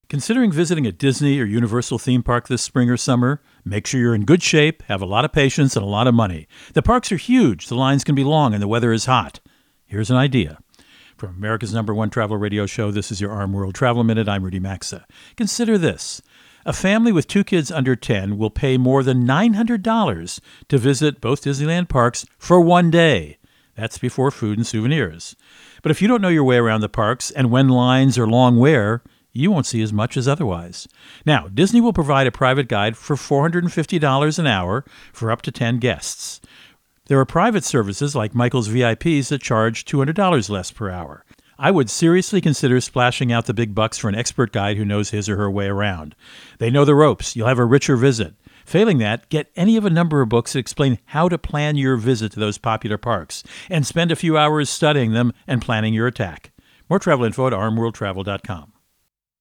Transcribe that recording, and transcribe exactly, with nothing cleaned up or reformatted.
Considering visiting a Disney or Universal theme park this spring or summer? Make sure you're in good shape, have a lot of patience, and a lot of money. The parks are huge, the lines can be long, and the weather is hot. Here's an idea. From America's number one travel radio show, this is your Arm World Travel Minute. I'm Rudy Maxa. Consider this. A family with two kids under ten will pay more than nine hundred dollars to visit both Disneyland parks for one day. That's before food and souvenirs. But if you don't know your way around the parks and when lines are long where, you won't see as much as otherwise. Now, Disney will provide a private guide for four hundred fifty dollars an hour for up to ten guests. There are private services like Michael's V I Ps that charge two hundred dollars less per hour. I would seriously consider splashing out the big bucks for an expert guide who knows his or her way around. They know the ropes. You'll have a richer visit. Failing that, get any of a number of books that explain how to plan your visit to those popular parks, and spend a few hours studying them and planning your attack. More travel info at arm world travel dot com.